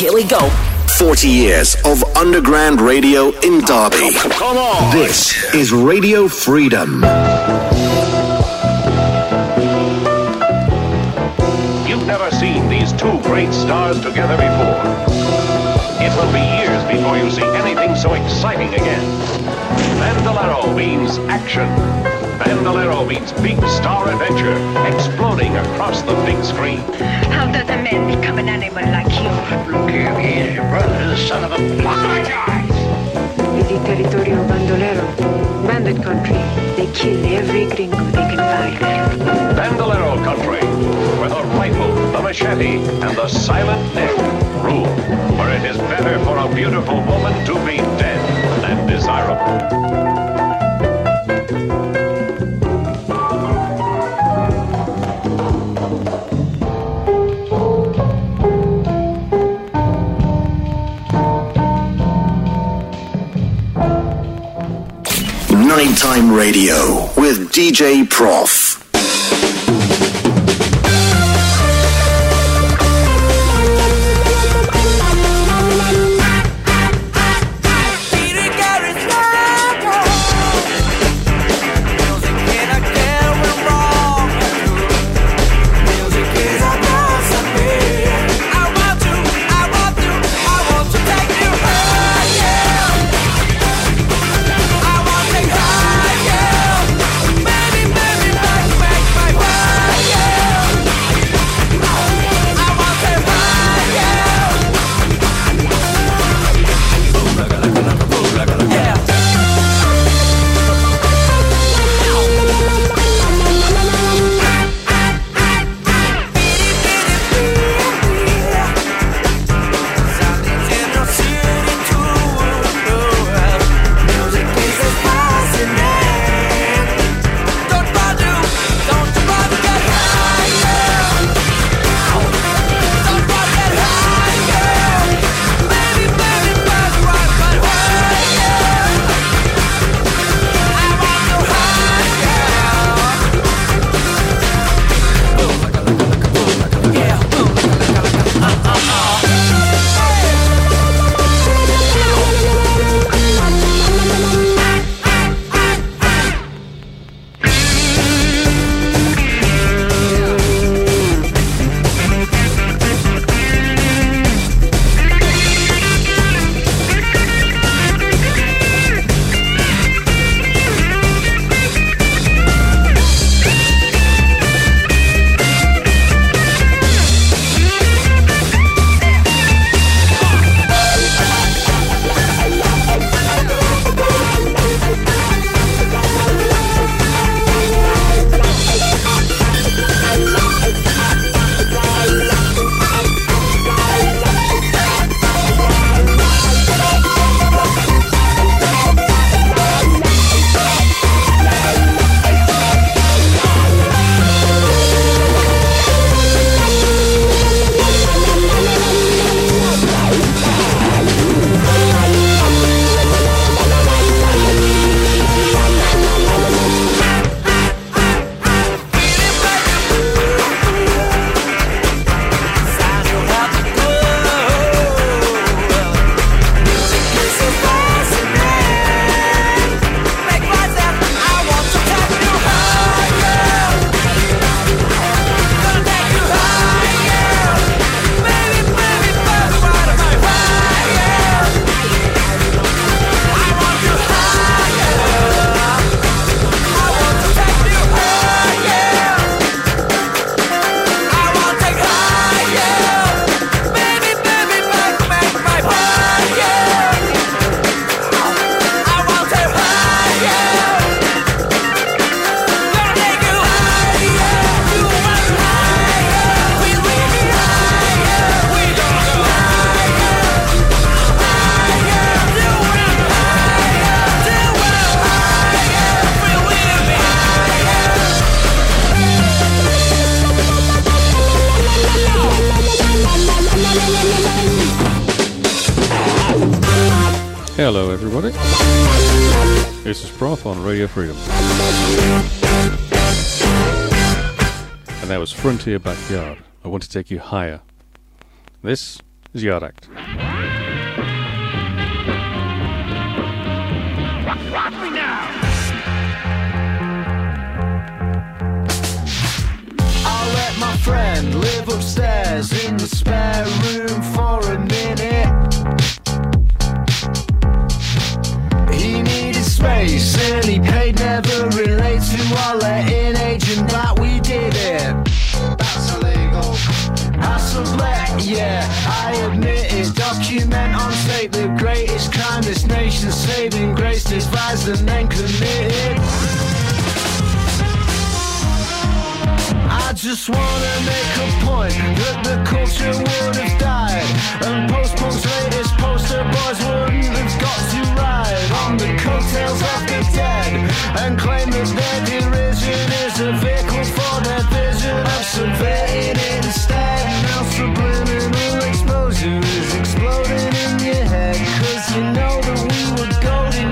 Here we go. 40 years of underground radio in Derby. Come on! This is Radio Freedom. You've never seen these two great stars together before. It will be years before you see anything so exciting again. Bandolero means action. Bandolero means big star adventure, exploding across the big screen. How does a man become an animal like you? Look here, he is your brother, the son of a... Apologize! Is it territorio bandolero? Bandit country. They kill every gringo they can find. Bandolero country, where the rifle, the machete, and the silent neck rule. Where it is better for a beautiful woman to be dead than desirable. Nighttime Radio with DJ Prof. Hello everybody, this is Prof on Radio Freedom, and that was Frontier Backyard. I want to take you higher. This is Yacht Act. Rock me now! I'll let my friend live upstairs in the spare room for a minute. He needed space and he paid, never relate to our letting agent that we did it. That's illegal. Sublet, yeah, I admit it. Document on tape the greatest crime this nation's saving grace devised and then committed. I just wanna make a point that the culture would have died, and post-punk's latest poster boys wouldn't have got to ride on the coattails of the dead and claim that their derision is a vehicle for their vision of subverting instead. Now subliminal exposure is exploding in your head, cause you know that we were golden,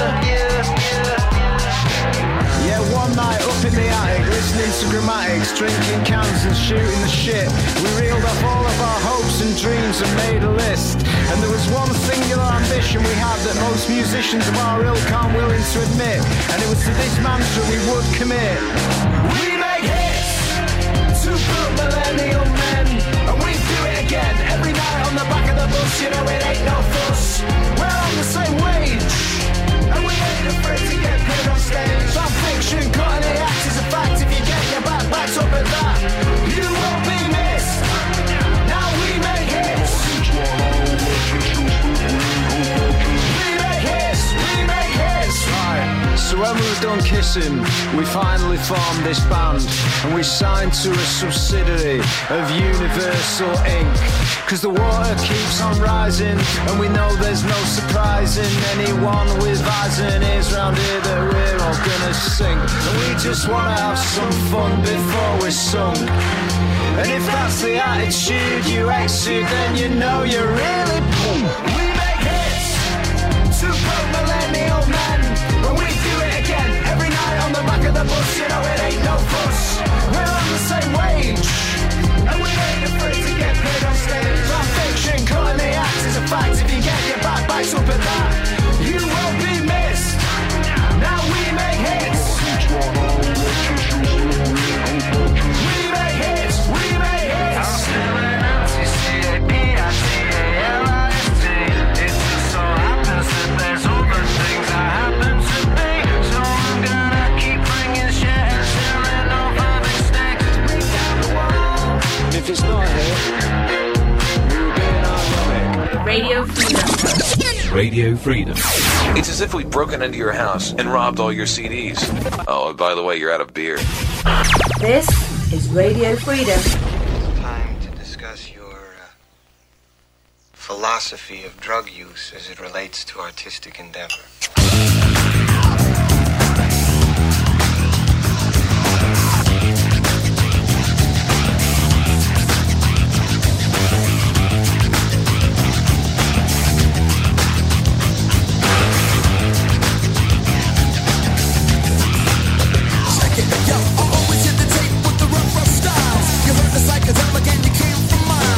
yeah, one night up in the attic, listening to grammatics, drinking cans and shooting the shit. We reeled off all of our hopes and dreams and made a list. And there was one singular ambition we had that most musicians of our ilk aren't willing to admit. And it was to this mantra we would commit. We make hits to put millennial men, and we do it again every night on the back of the bus. You know it ain't no fuss. We're on the same wage, and we ain't afraid to get paid on stage. Our fiction, cutting the act is a fact. If you get your back backed up at that, you won't be missed. Now we make hits. We make hits. We make hits. Right. So when we were done kissing, we finally formed this band, and we signed to a subsidiary of Universal Inc. Cause the water keeps on rising, and we know there's no surprising anyone with eyes and ears round here that we're all gonna sing. And we just wanna have some fun before we're sung. And if that's the attitude you exude, then you know you're really boom. We make hits to put millennial men, and we do it again every night on the back of the bus. You know it ain't no fuss. We're on the same wage, and we ain't afraid to get paid on stage. Our fiction, cutting the act is a fact. If you get your back backed up at that, you won't be missed. Now we make hits. We make hits. We make hits. I'm spelling out C-A-P-I-T-A-L-I-S-T. It just so happens that there's other things I happen to be. So I'm gonna keep bringing shit and selling over big sticks. Bring down the wall. If it's not here, we'll get our Radio Freedom. Radio Freedom. It's as if we'd broken into your house and robbed all your CDs. Oh, and by the way, you're out of beer. This is Radio Freedom. It's time to discuss your philosophy of drug use as it relates to artistic endeavor.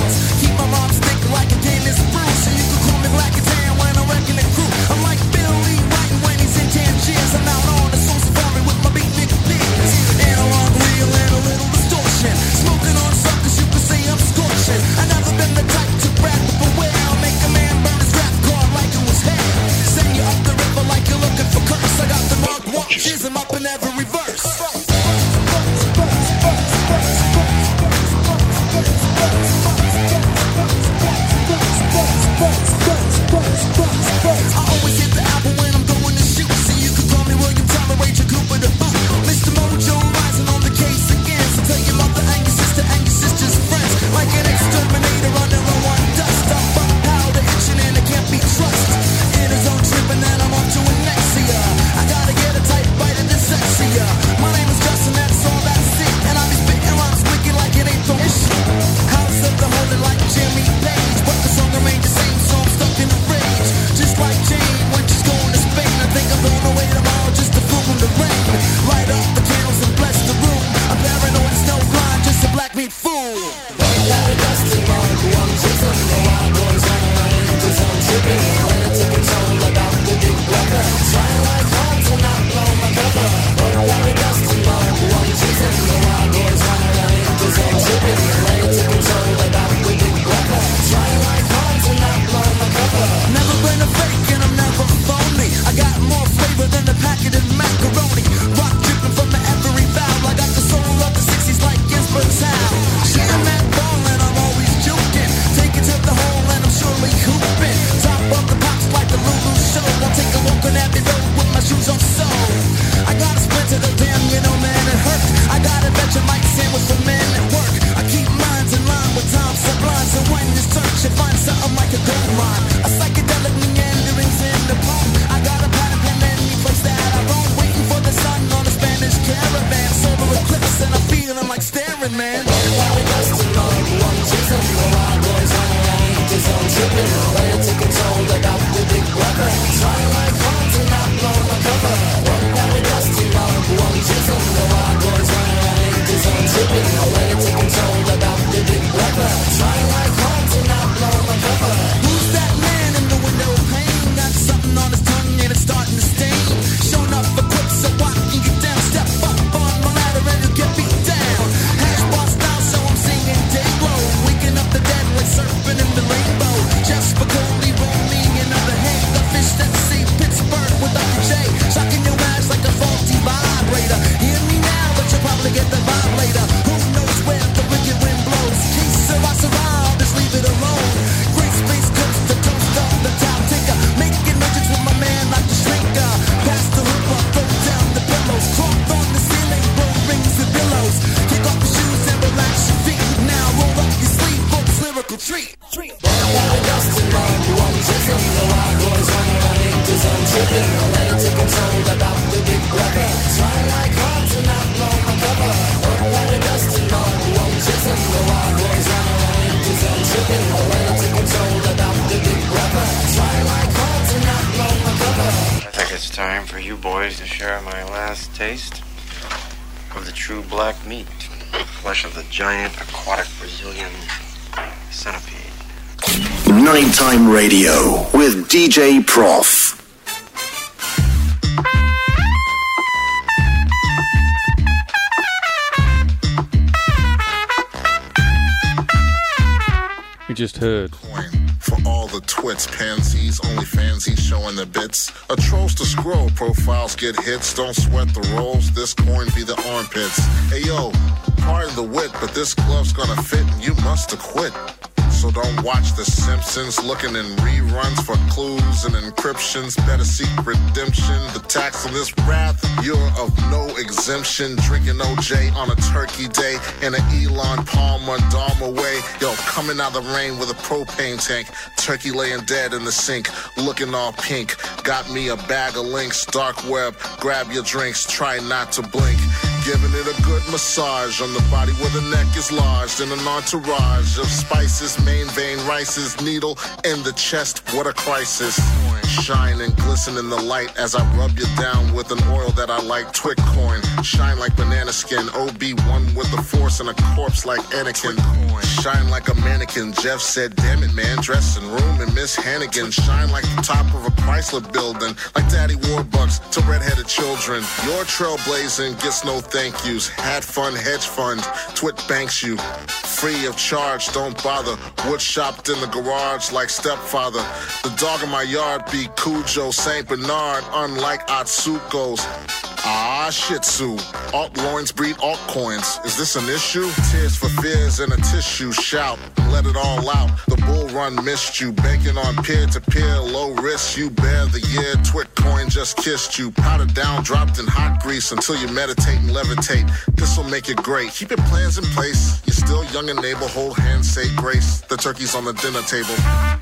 Like a Guinness brew, so you can call me Black and Tan when I'm wrecking the crew. I'm like Billy it's time for you boys to share my last taste of the true black meat. Flesh of the giant aquatic Brazilian centipede. Nighttime Radio with DJ Prof. We just heard for all the twits, pansies, only fansies showing the bits. A trolls to scroll, profiles get hits. Don't sweat the rolls, this coin be the armpits. Hey yo, pardon the wit, but this glove's gonna fit and you must have quit. So don't watch The Simpsons looking in reruns for clues and encryptions. Better seek redemption. The tax on this wrath, you're of no exemption. Drinking OJ on a turkey day in an Elon Palmer Dharma way. Yo, coming out of the rain with a propane tank. Turkey laying dead in the sink, looking all pink. Got me a bag of links, dark web. Grab your drinks, try not to blink. Giving it a good massage on the body where the neck is lodged in an entourage of spices, main vein, rices, needle in the chest. What a crisis. Shine and glisten in the light as I rub you down with an oil that I like. Twit coin, shine like banana skin. OB1 with the force and a corpse like Anakin. Shine like a mannequin. Jeff said, damn it, man. Dressing room and Miss Hannigan. Shine like the top of a Chrysler building. Like Daddy Warbucks to redheaded children. Your trailblazing gets no thank yous. Had fun, hedge fund. Twit banks you. Free of charge, don't bother. Wood shopped in the garage like stepfather. The dog in my yard be Cujo St. Bernard, unlike Atsuko's. Ah, Shih Tzu. Alt loins breed altcoins. Is this an issue? Tears for fears in a tissue. Shout, let it all out. The bull run missed you. Banking on peer-to-peer, low risk. You bear the year. Twit coin just kissed you. Powdered down, dropped in hot grease until you meditate and levitate. This'll make it great. Keep your plans in place. You're still young and able. Hold hands, say grace. The turkey's on the dinner table.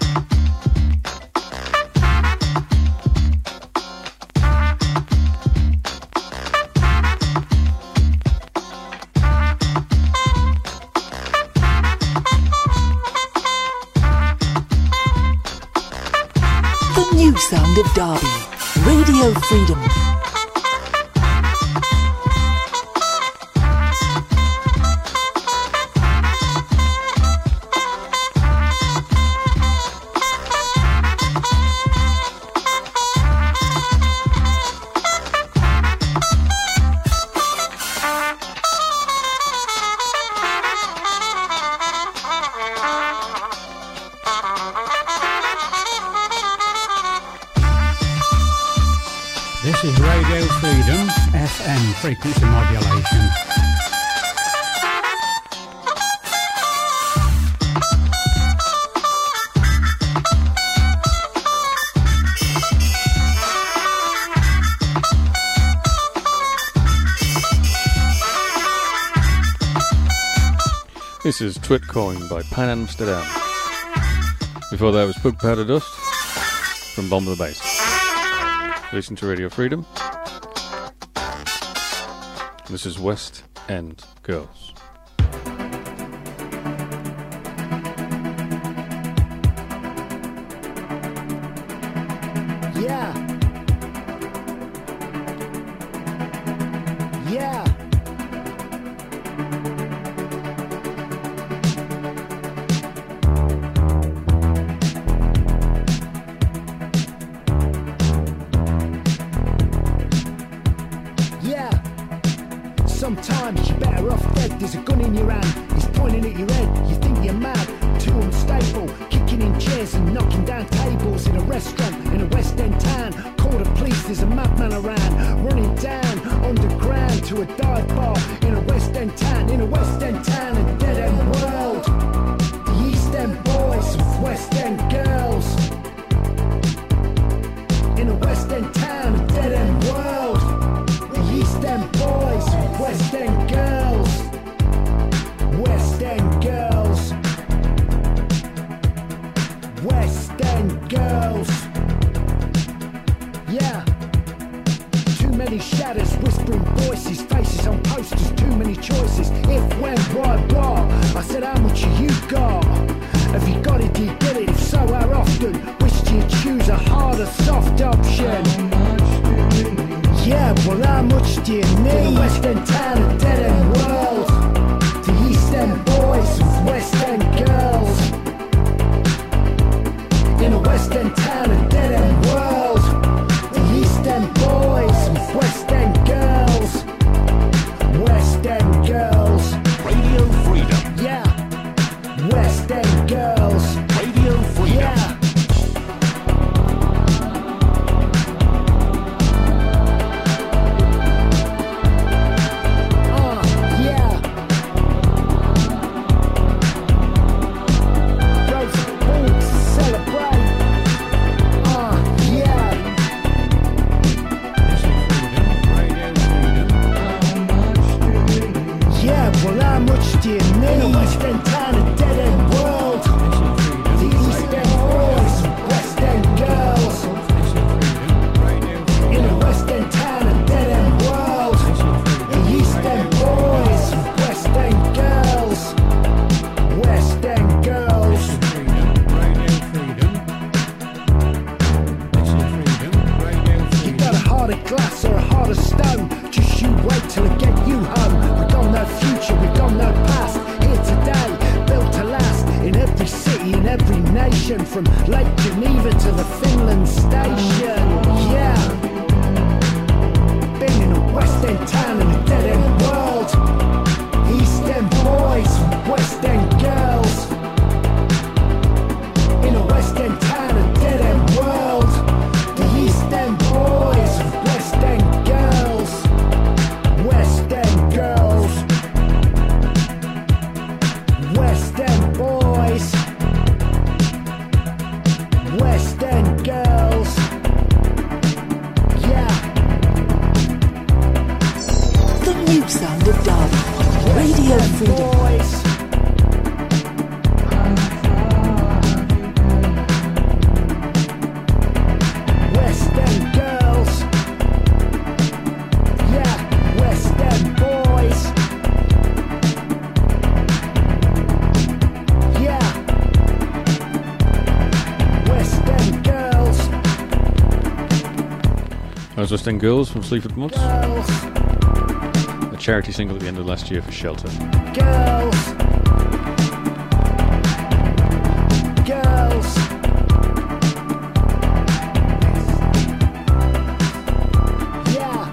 New sound of Derby. Radio Freedom. This is Radio Freedom, FM frequency modulation. This is Twitcoin by Pan Amsterdam. Before that was Pug Powder Dust from Bomb the Bass. Listen to Radio Freedom. This is West End Girls. Yeah. Yeah. Sometimes you're better off dead. There's a gun in your hand, he's pointing at your head. You think you're mad, too unstable, kicking in chairs and knocking down tables in a restaurant in a West End town. Call the police, there's a madman around, running down underground to a dive bar in a West End town, in a West End town, a dead end world. The East End boys with West End girls in a West End town, a dead end world. The East End boys, West End girls, West End girls, West End girls. Yeah. Too many shadows, whispering voices, faces on posters, too many choices. If, when, why, what? I said, how much have you got? Have you got it, do you get it? If so, how often? Wish you'd choose a harder, soft option. much do you need? In a West End town, a dead end world. The East End boys with West End girls. In a West End town, a dead end world. The East End boys with West End girls. West End girls. Radio Freedom. Yeah. West End girls. Radio Freedom. Yeah. From Lake Geneva to the Finland station, yeah. Been in a West End town in a dead end world. East End boys, West End girls. In a West End town, a dead end world. The East End boys, West End girls. West End girls. West End boys. West End girls, yeah. The new sound of Derby, Radio Freedom. Boys. West End girls, yeah. West End boys, yeah. West End girls. That was West End Girls from Sleaford Mods. Girls. A charity single at the end of last year for Shelter. Girls. Girls. Yeah.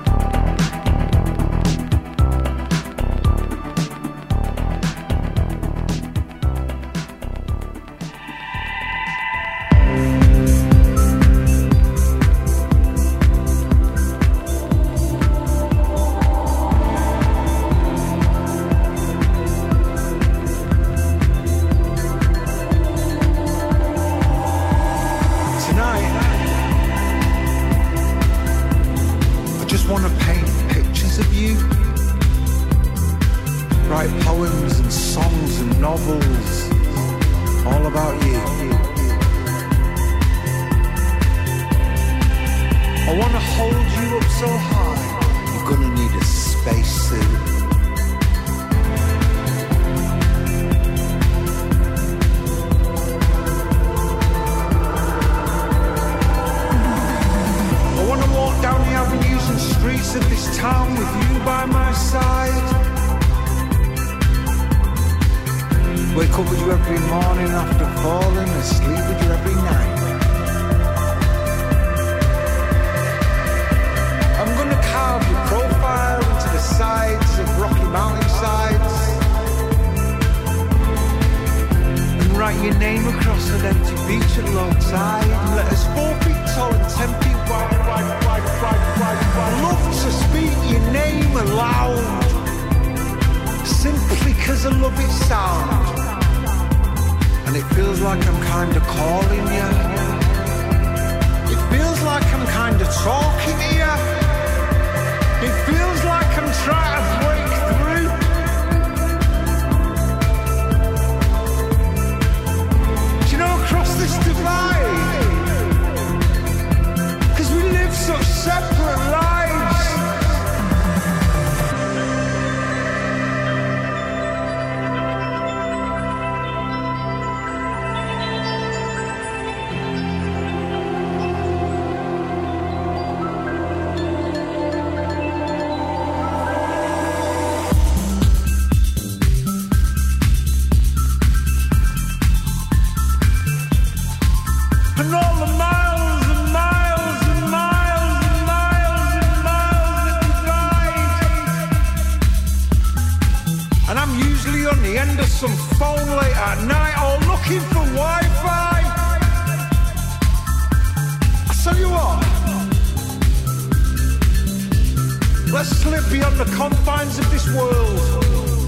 trip beyond the confines of this world.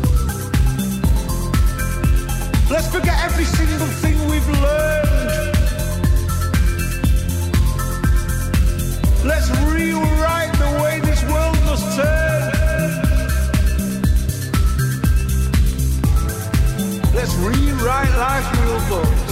Let's forget every single thing we've learned. Let's rewrite the way this world must turn. Let's rewrite life's rule books.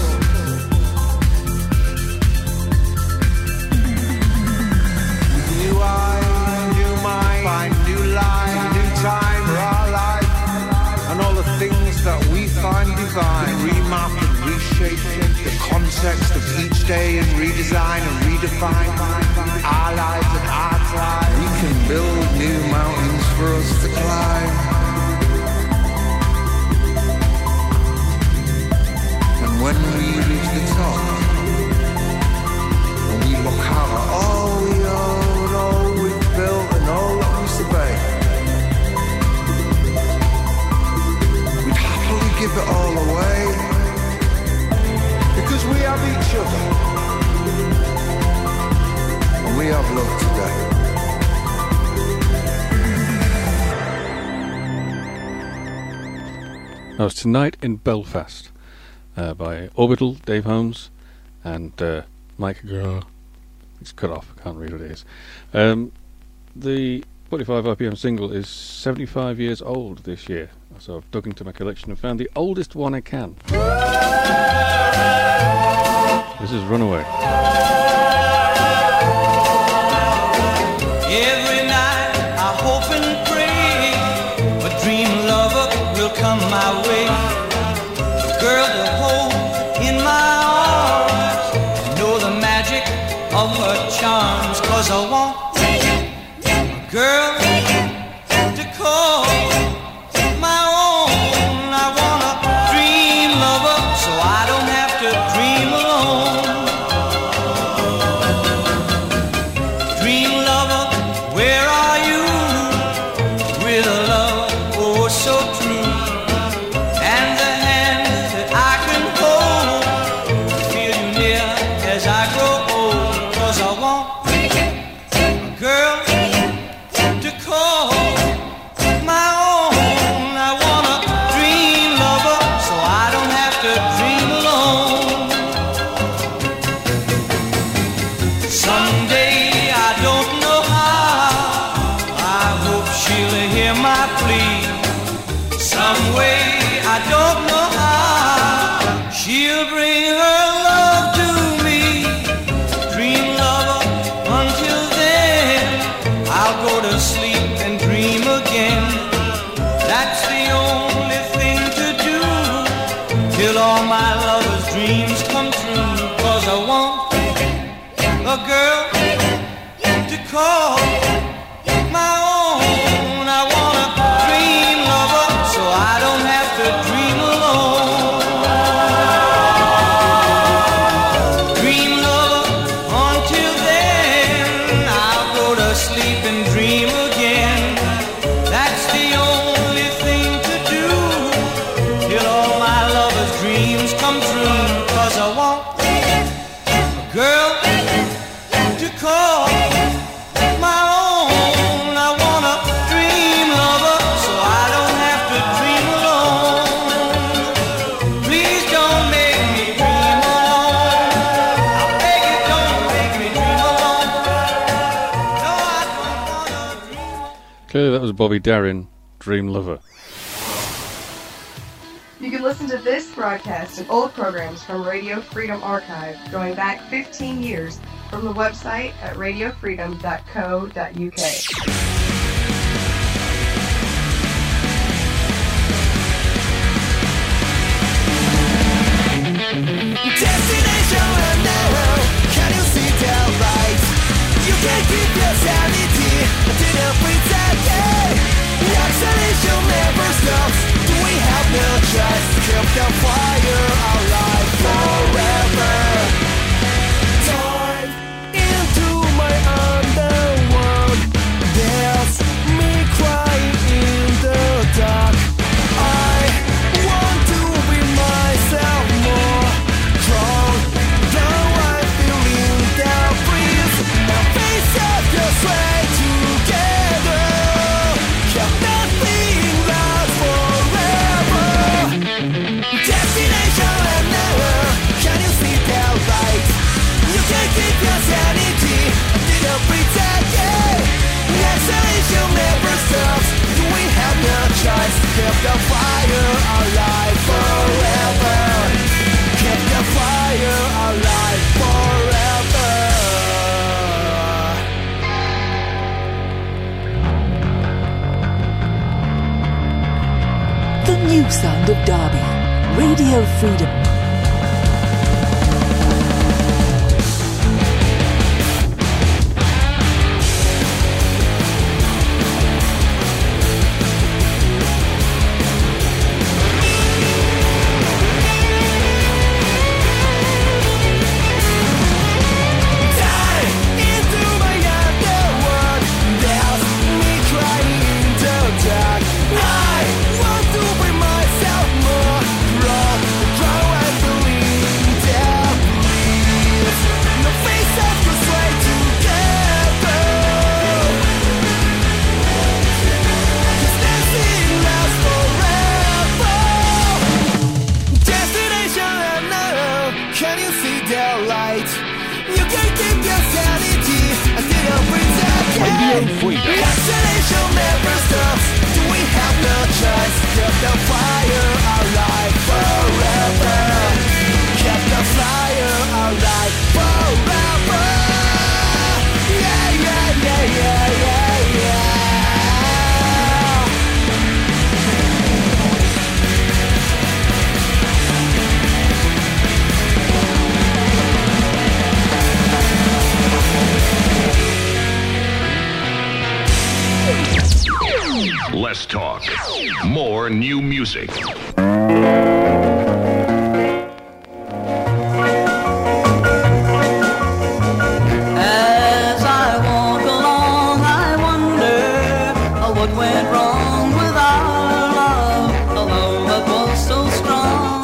New eyes, new mind, find new life, new time for our life, and all the things that we find divine. Remap and reshape the context of each day and redesign and redefine our lives and our time. We can build new mountains for us to climb. And when we reach the top, and we look out at all we own, all we've built and all that we survey, we'd happily give it all away, because we have each other, and we have love today. That was Tonight in Belfast by Orbital, Dave Holmes, and Mike Gras. It's cut off, I can't read what it is. The 45 RPM single is 75 years old this year, so I've dug into my collection and found the oldest one I can. This is Runaway. Every night I hope and pray a dream lover will come my way, a girl to hold in my arms, know the magic of her charms, 'cause I want a girl to call my own. I want a dream lover so I don't have to dream alone. Dream lover, where are you? With a love oh so true, and the hand that I can hold, feel you near as I grow old. 'Cause I want a girl to call my own. I want a dream lover so I don't have to dream alone. Someday I don't know how, I hope she'll hear my plea. Some way I don't know how, she'll bring her love to me. Dream lover, until then I'll go to sleep and dream again. That's the only thing to do till all my lover's dreams come true. 'Cause I want a girl to call my own. I want a dream lover so I don't have to dream alone. Dream lover, until then I'll go to sleep and dream again. That's the only thing to do till all my lover's dreams come true. 'Cause I want a girl to call my own. I want a dream lover so I don't have to dream alone. Please don't make me dream alone. I beg you, don't make me dream alone. No, I don't wanna dream. Clearly that was Bobby Darin, Dream Lover. You can listen to this broadcast and old programs from Radio Freedom Archive going back 15 years from the website at radiofreedom.co.uk. Destination unknown, can you see the light? You can't keep your sanity until you pretend it. The acceleration never stops. Do we have no choice to keep the fire alive forever? Dive into my underworld. There's me crying in the dark. I want to be myself more strong. Though I'm feeling the breeze, now face up just way together. sanity. I didn't pretend, yeah. Isolation never stops. We have no choice. Keep the fire alive forever. Keep the fire alive forever. The new sound of Derby. Radio Freedom. Less talk, more new music. As I walk along, I wonder what went wrong with our love, a love that was so strong.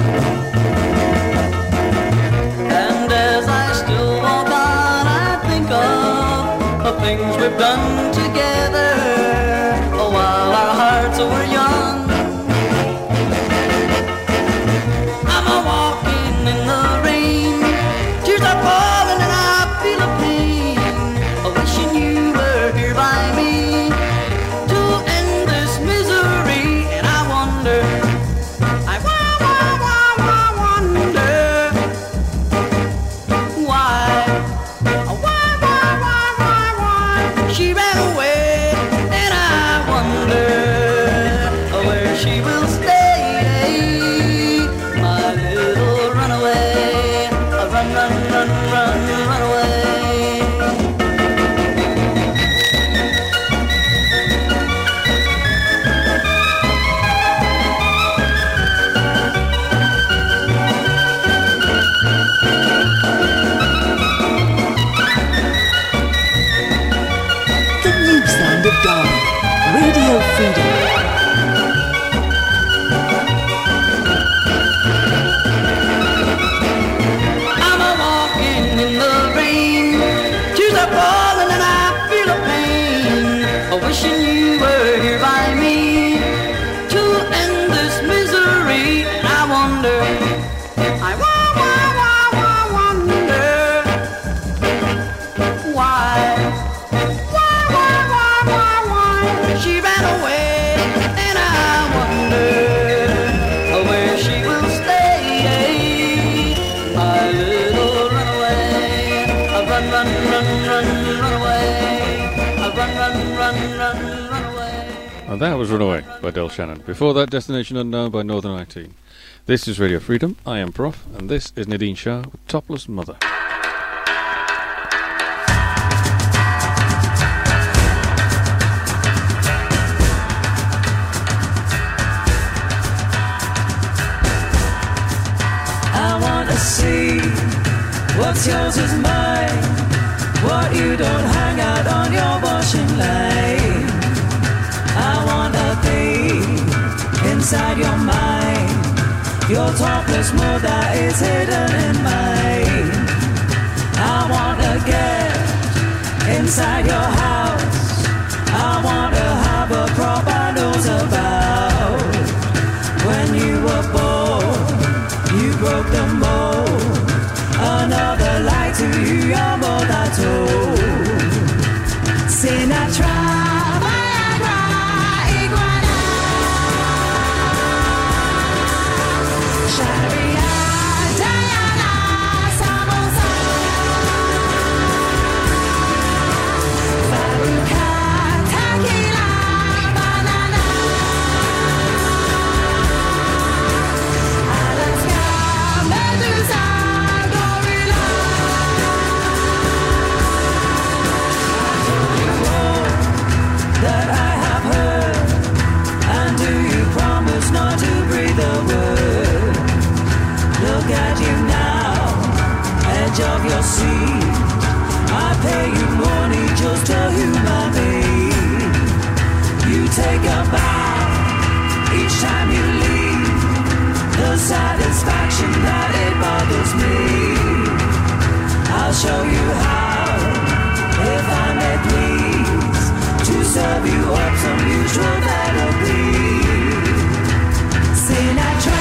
And as I still walk on, I think of the things we've done together while our hearts were young. I'm a-walking in the rain, tears are falling and I feel a pain, wishing you were here by me to end this misery. And I wonder, I wonder why she ran away. And I wonder where she will stay, my little runaway. Run, run, run, run, run away. The new sound of Derby. Radio Freedom. I'm a-walking in the rain, tears are falling and I feel a pain, wishing you were here by me to end this misery. And I wonder, I wonder why she ran away. And I wonder where she will stay, my little runaway. Run, run, run, run, run away. Run, run, run, run, run away. And that was Runaway by Del Shannon. Before that, Destination Unknown by Northern 19. This is Radio Freedom. I am Prof, and this is Nadine Shah with Topless Mother. I wanna see what's yours is mine, what you don't hang out on your washing line. I wanna be inside your mind, your topless mother is hidden in mine. I wanna get inside your house, I wanna have a proper nose about when you were born. You broke the mold. Another lie to you, your mother told. of your seed. I pay you money just to humor me. You take a bow each time you leave. The satisfaction that it bothers me. I'll show you how, if I may please, to serve you up some usual therapy. Sinatra.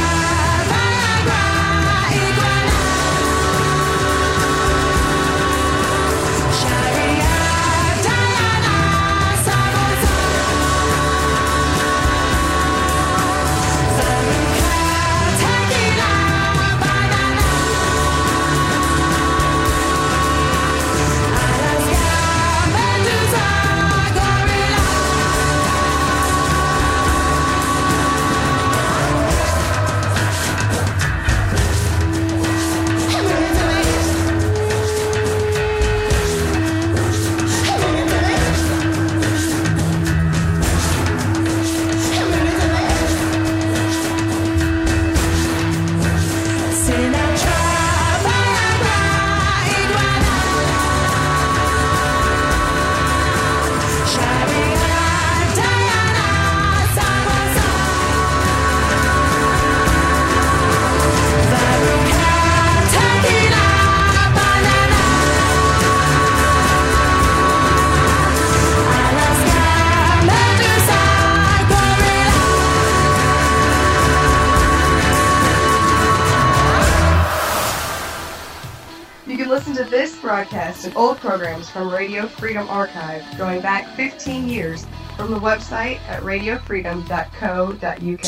This broadcast and old programs from Radio Freedom Archive going back 15 years from the website at radiofreedom.co.uk.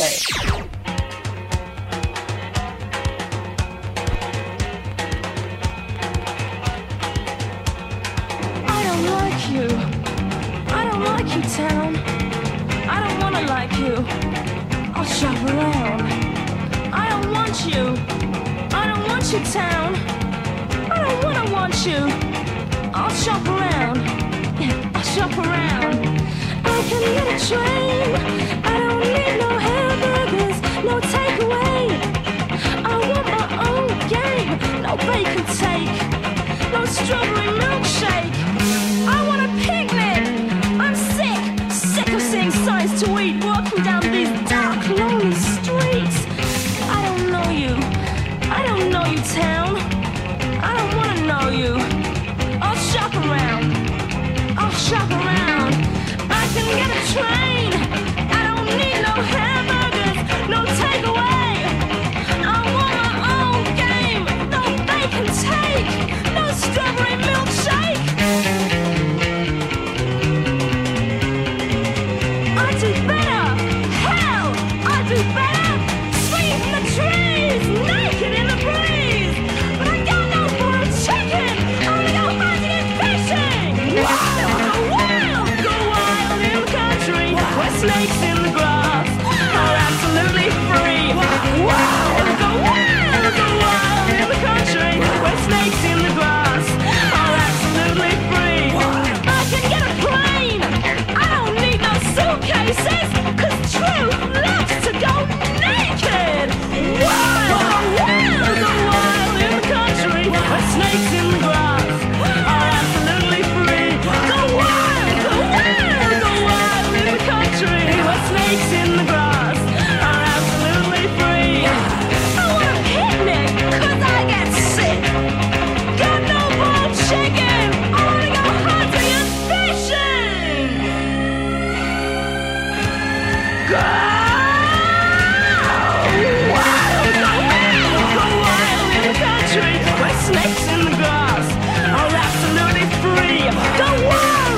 I don't like you. I don't like you, town. I don't want to like you. I'll shop around. I don't want you. I don't want you, town. I don't want you. I'll shop around. Yeah, I'll shop around. I can get a train. I don't need no hamburgers, no takeaway. I want my own game. No bacon take. No strawberry milkshake. I want a picnic. I'm sick of seeing signs to eat, walking down these dark, lonely streets. I don't know you. I don't know you, town. I don't want to know you. I'll shop around. I'll shop around. I can get a train. I don't need no hamburgers, no takeaway. I want my own game. No bacon take. No strawberry milkshake. I do better. Hell, I do better. Swinging from the trees, naked in the breeze. But I got no boiled chicken. I wanna go hunting and fishing. Wild, go wild in the country where snakes in the grass are absolutely free. Wild, go wild in the country where snakes in the grass are absolutely free. I can get a plane. I don't need no suitcases, 'cause truth loves to go naked. Wild, go wild in the country where snakes in the grass are absolutely free. Go wild in the country where snakes in the grass are absolutely free. I want a picnic 'cause I get sick. Got no boiled chicken. I wanna go hunting and fishing. Go wild in the country where snakes in the grass are absolutely free. Go wild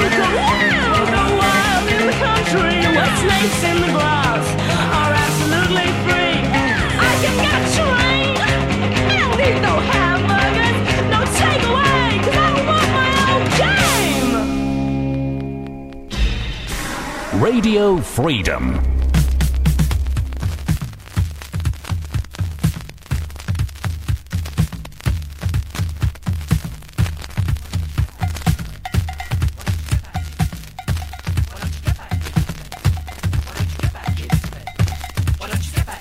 in the country where snakes in the grass are absolutely free. I can get a train. I don't need no hamburgers, no takeaway, 'cause I want my own game. Radio Freedom.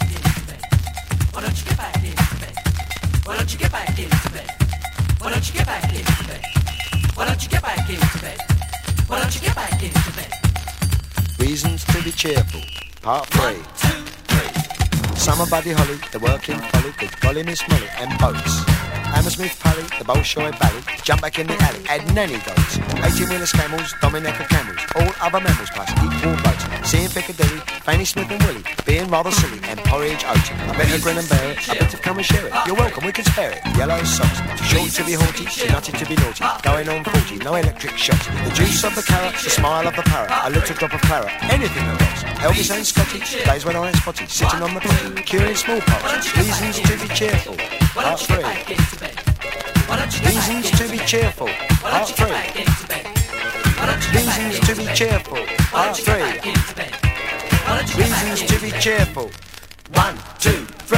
Why don't you get back into bed? Why don't you get back into bed? Why don't you get back into bed? Why don't you get back into bed? Reasons to be cheerful, part 3. 1, 2, 3. Summer Buddy Holly, the working folly, Big Golly Miss Molly, and boats. Hammersmith Pally, the Bolshoi Bally, jump back in the alley, add nanny goats. 18-wheeler camels, Dominica camels, all other mammals plus equal votes. Seeing Piccadilly, Fanny Smith and Willie, being rather silly, and porridge oats. I better grin and bear it, I better come and share it. You're welcome, we can spare it. Yellow socks, too short to be haughty, too nutty to be naughty. Going on 40, no electric shocks. The juice of the carrot, the smile of the parrot, a little drop of claret, anything that rocks. Elvis and Scotty, days when I ain't spotty, sitting on the potty, curing smallpox. Reasons to be cheerful, part 3. Reasons to be cheerful, part 3. Reasons to be cheerful, part 3. Reasons to be cheerful, 1, 2, 3.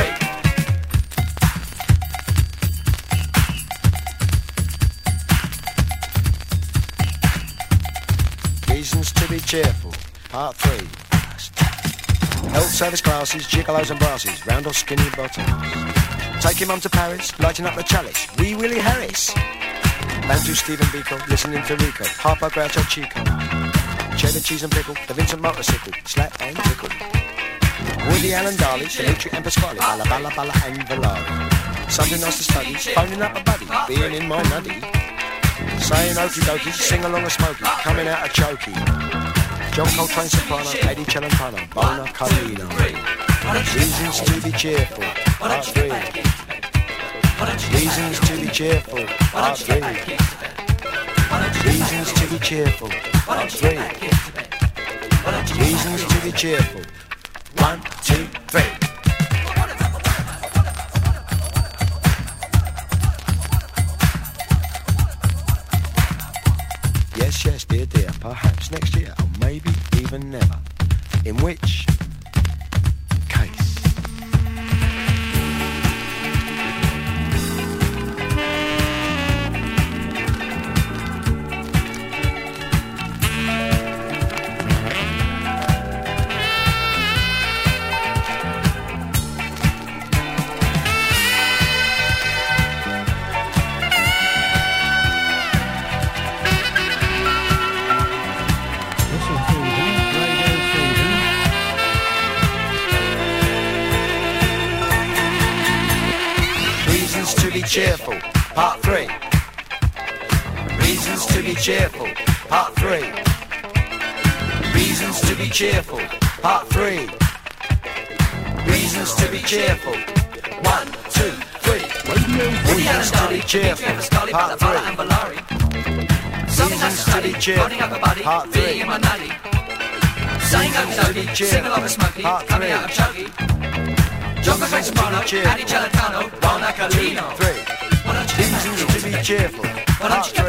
Reasons to be cheerful, part 3. Health service classes, gigolos and brasses, round or skinny bottoms. Taking mum to Paris, lighting up the chalice, Wee Willie Harris. Bantu Stephen Biko, listening to Rico, Harpo Groucho Chico. Cheddar cheese and pickle, the Vincent motorcycle, slap and tickle. Woody Allen Darley, Dimitri and Pasquale, Balla Balla Balla and Valari. Something nice to study, phoning up a buddy, being in my nuddy. Saying okie dokie, sing along a smoky, coming out a chokey. John Coltrane soprano, Eddie Celentano, Bona Carlino. Reasons to be cheerful, part 3. Reasons to be cheerful, part 3. Reasons to be cheerful, part 3. Reasons to be cheerful, 1, 2, 3. Yes, yes, dear, dear, perhaps next year, or maybe even never. In which case... Cheerful, part 3. Reasons to be cheerful, part 3. Reasons to be cheerful, part 3. Reasons to be cheerful, 1, 2, 3. Reasons to be cheerful, part 3. Reasons to be cheerful, part 3. Reasons to be cheerful, part 3. John Coltrane soprano, Eddie Celentano, Bona Carlino. 3. Reasons to be cheerful, part 3.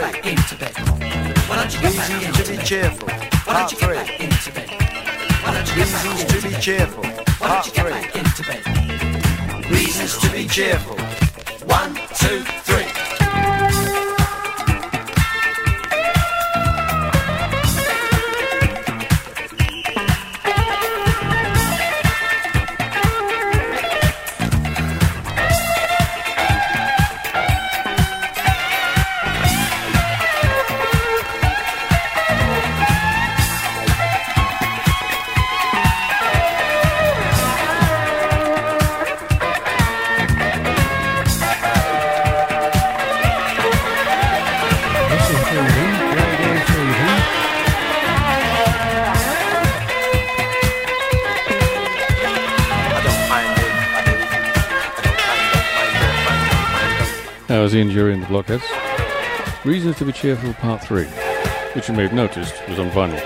Reasons to be cheerful, part 3. Reasons to be cheerful, part 3. Reasons to be cheerful, 1, 2, 3. That was Ian Dury and the Blockheads. Reasons to be Cheerful, Part 3, which you may have noticed was on vinyl.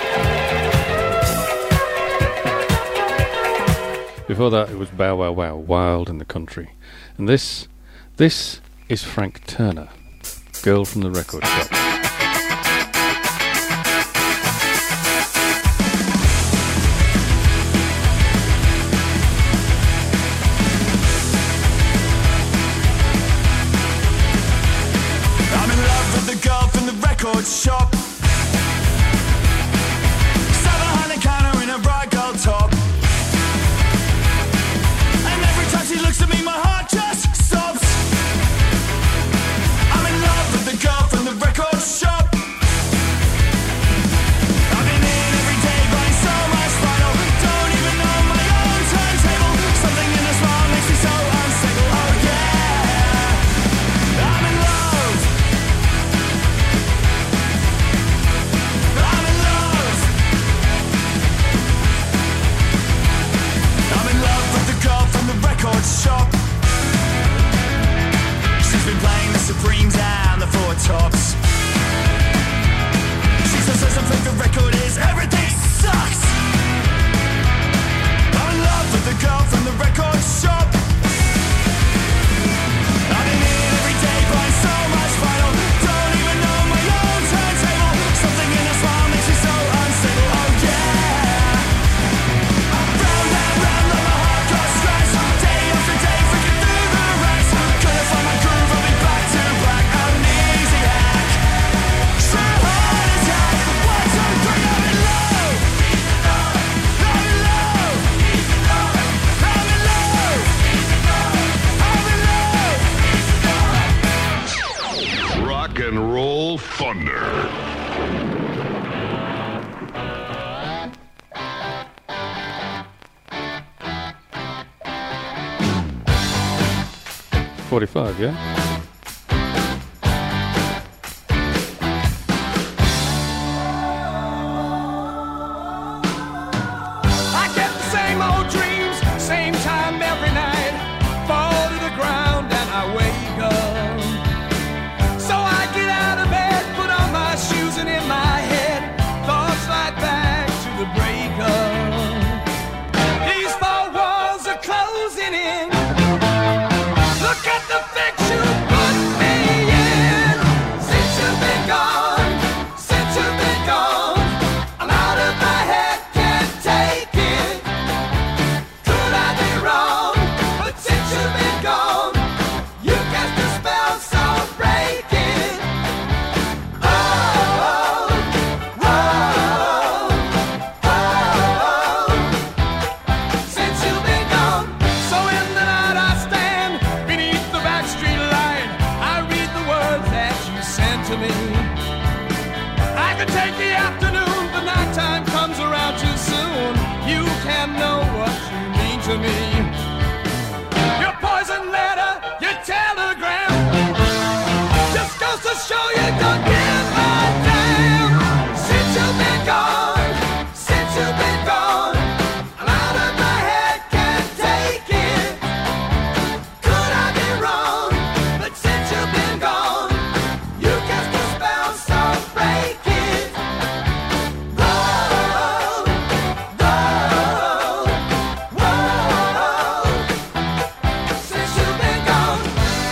Before that, it was Bow Wow Wow, Wild in the Country. And this is Frank Turner, Girl from the Record Shop. Shop. Sat behind the counter in a bright gold top. And every time she looks at me, my heart just stops. I'm in love with and roll thunder. .45, yeah? I get the same old dreams, same time every night. Fall to the ground and I wake up. So I get out of bed, put on my shoes, and in my head, thoughts slide back to the breakup. These four walls are closing in. Look at the fix you put me in. Since you've been gone, since you've been gone, I'm out of my head, can't take it. Could I be wrong? But since you've been gone, you cast a spell so breaking. Oh, oh, oh, oh. Since you've been gone, so in the night I stand beneath the backstreet light. I read the words that you sent to me. I could take the afternoon, but nighttime comes around too soon. You can't know what you mean to me. Your poison letter, your telegram, just goes to show you don't give a damn. Since you've been gone, since you've been gone, I'm out of my head, can't take it. Could I be wrong? But since you've been gone, you cast a spell so break it. Whoa, whoa, whoa. Since you've been gone.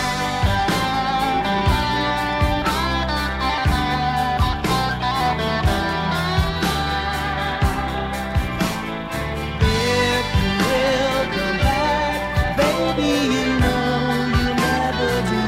If you will come back, baby, you know you'll never do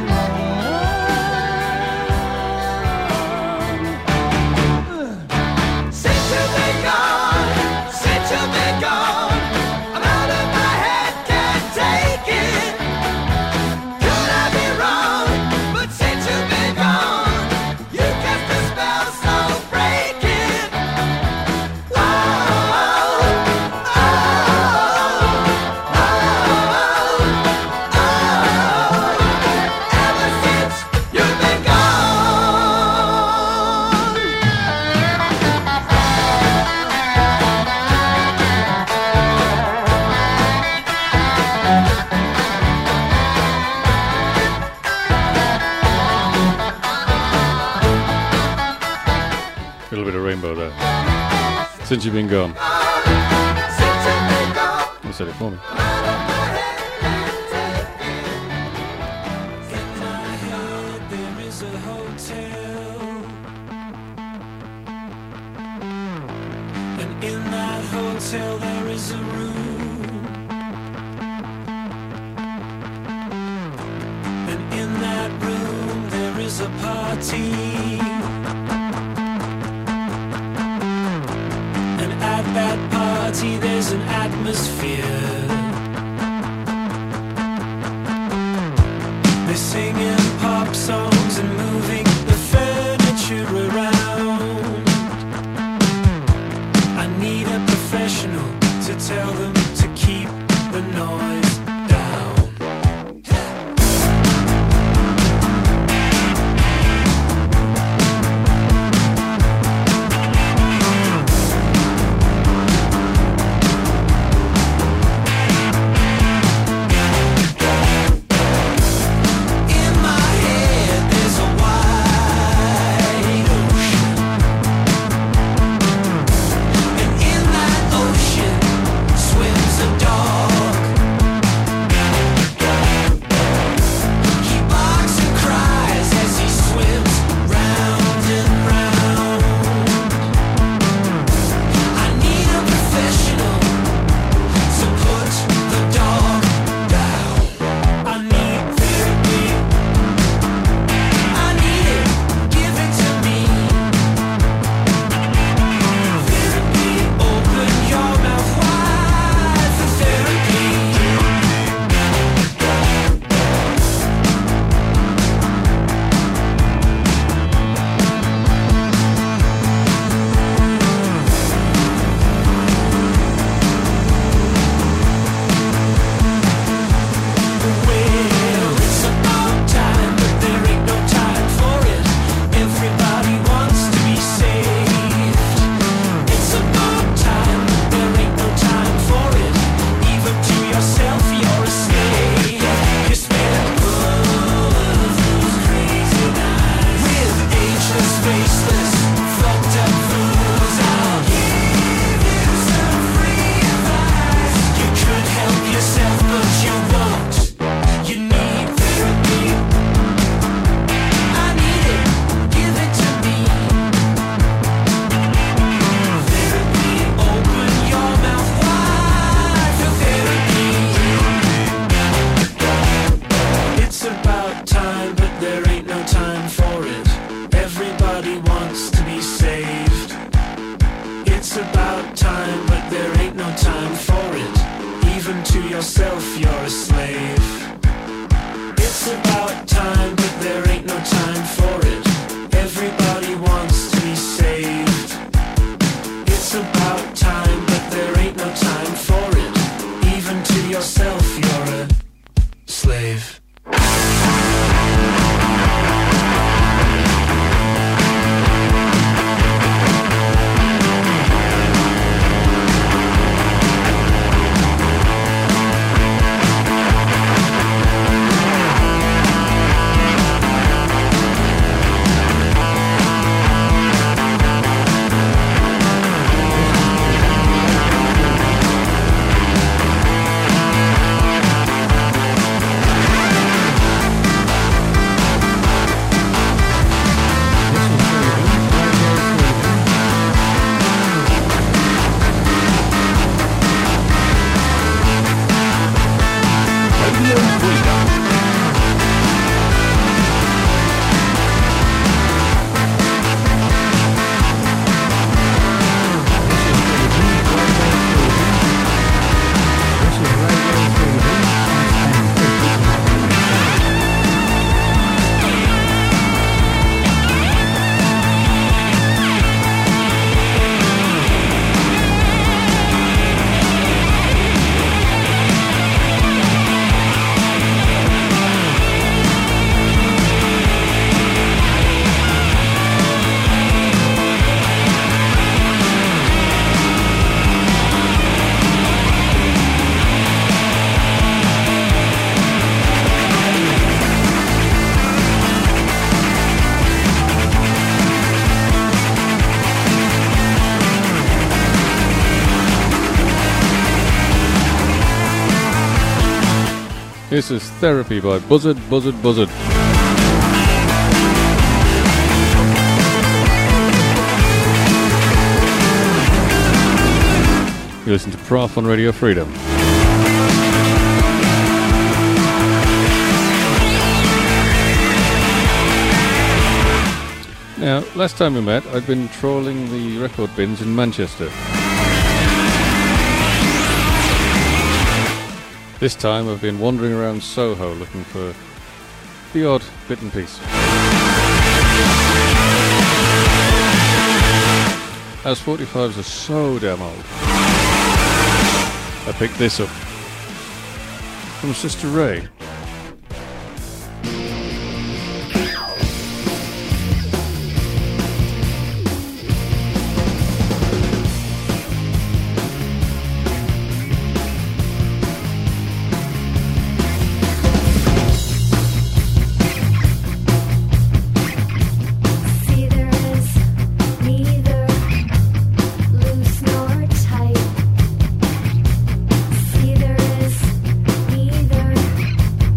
wrong. Since you've been gone, since you've been gone, I'm out of my head, can't take it. Could I be wrong? But since you've been gone, you cast a spell so break it. Oh, oh, oh, ever since you've been gone. A little bit of rainbow there. Since you've been gone. You said it for me. There is a hotel, and in that hotel there is a room, and in that room there is a party, and at that party there's an atmosphere. They're singing pop songs and moving the furniture around. I need a professional to tell them to keep the noise down. In my yourself you're a slave. It's about time, but there ain't no time for it. Everybody wants to be saved. It's about time, but there ain't no time for it. Even to yourself you're a slave. This is Therapy by Buzzard, Buzzard, Buzzard. You listen to Prof on Radio Freedom. Now, last time we met, I'd been trawling the record bins in Manchester. This time I've been wandering around Soho looking for the odd bit and piece. As 45s are so damn old, I picked this up from Sister Ray. See, there is neither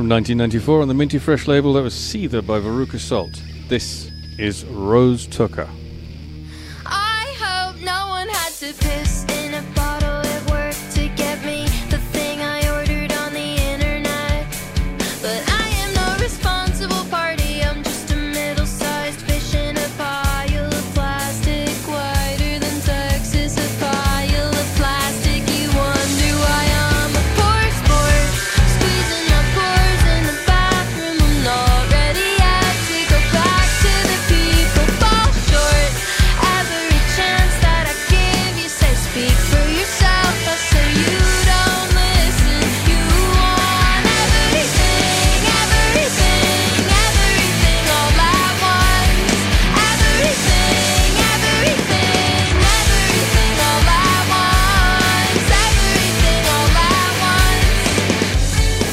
From 1994 on the Minty Fresh label, that was Seether by Veruca Salt. This is Rose Tucker. I hope no one had to piss in a bottle at work to get me the thing I ordered on the internet. But I am no responsible party, I'm just a middle-sized fish in a pile of plastic, whiter than Texas, a pile of plastic. You wonder why I'm a poor sport, squeezing my pores in the bathroom. I'm not ready yet to go back to the people. Fall short every chance that I give. You say speak for yourself, I say you don't listen. You want everything, everything, everything all at once. Everything, everything, everything all at once. Everything all at once.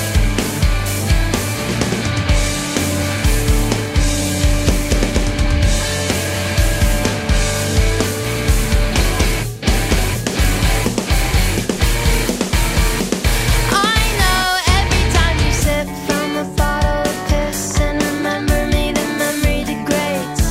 I know every time you sip from a bottle of piss and remember me, the memory degrades.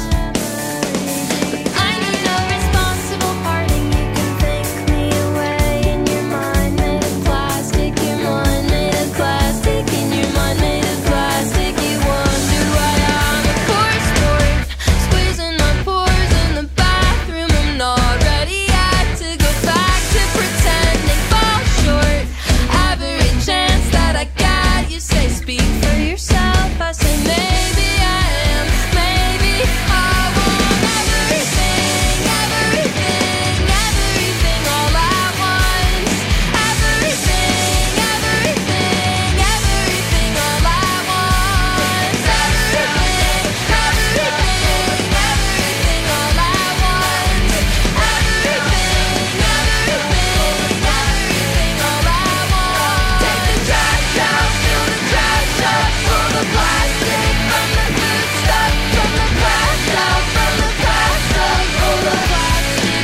I'm no responsible parting, you can think me away in your mind made of plastic. Your mind made of plastic, in your mind made of plastic. You wonder why I'm a poor sport, squeezing my pores in the bathroom. I'm not ready yet to go back to pretending. Fall short every chance that I got. You say speak for yourself, I say maybe I am, maybe I want everything, everything, everything all at once. Everything, everything, everything all at once. Everything, everything, everything all at once. Everything, everything, everything all at once. Take the trash out, fill the trash up, pull the plastic from the good stuff, from the trash out, from the trash up, pull the plastic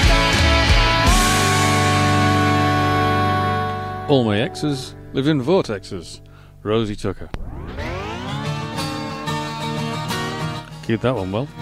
All my exes live in vortexes. Rosie Tucker. Keep that one well.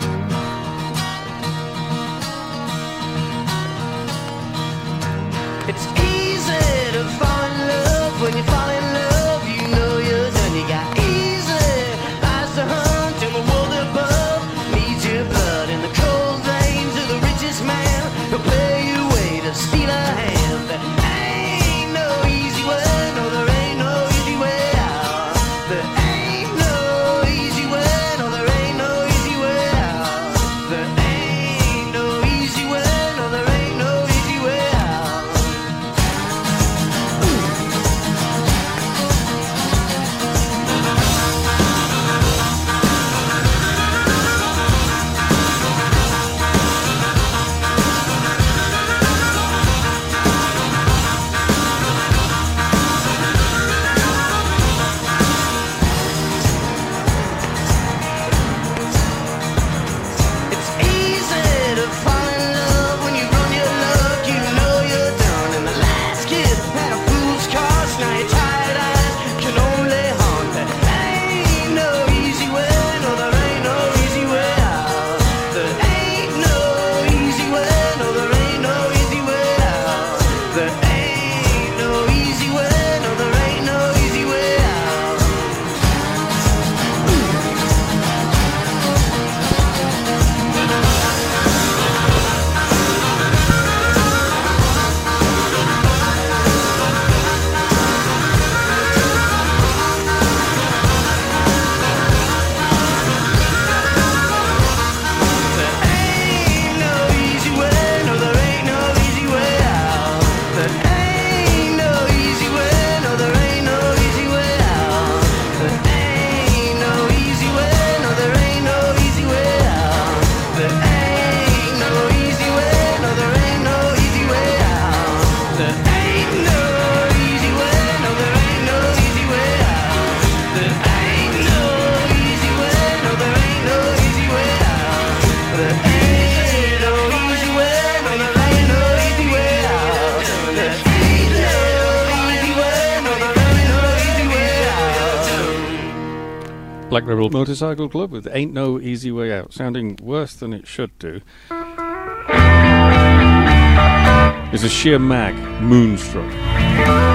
It's easy to fall in love when you fall in love. You know you're done. You got easy eyes to hunt in the world above. Needs your blood in the cold veins of the richest man. He'll pay you way to steal a hand. There ain't no easy way. No, there ain't no easy way out. There ain't no easy way. No, there ain't no easy way out. There ain't no easy way. No, there ain't no easy way out. Black Rebel Motorcycle Club with Ain't No Easy Way Out, sounding worse than it should do. It's a sheer mag, Moonstruck.